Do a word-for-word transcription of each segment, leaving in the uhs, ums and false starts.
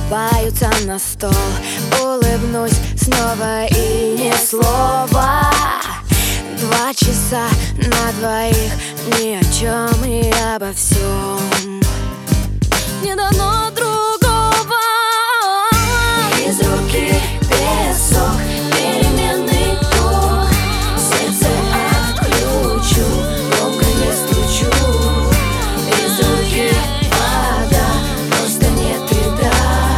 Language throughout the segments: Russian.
осыпаются на стол. Улыбнусь снова и ни слова. Два часа на двоих, ни о чем и обо всем. Не дано другого. Из руки песок, переменный ток. Сердце отключу, громко не стучу. Из руки вода, просто нет беда.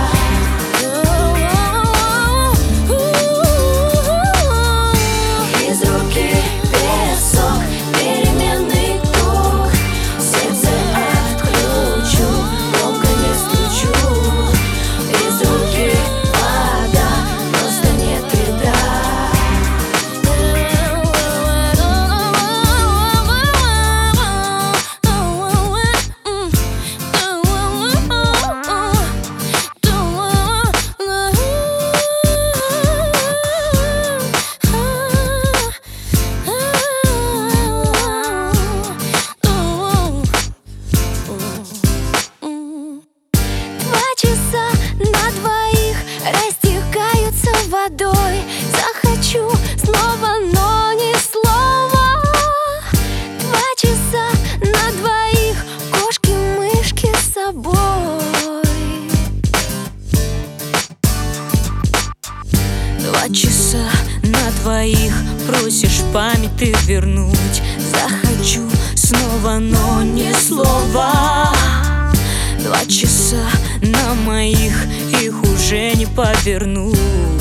Из руки песок, переменный ток. Сердце отключу, громко не стучу. Из руки вода, просто нет беда. Два часа на двоих растекаются водой. Захочу снова, но ни слова. Два часа на двоих, кошки-мышки с собой. Два часа на двоих, просишь память ты вернуть. Захочу снова, но ни слова. Два часа на моих, их уже не повернуть.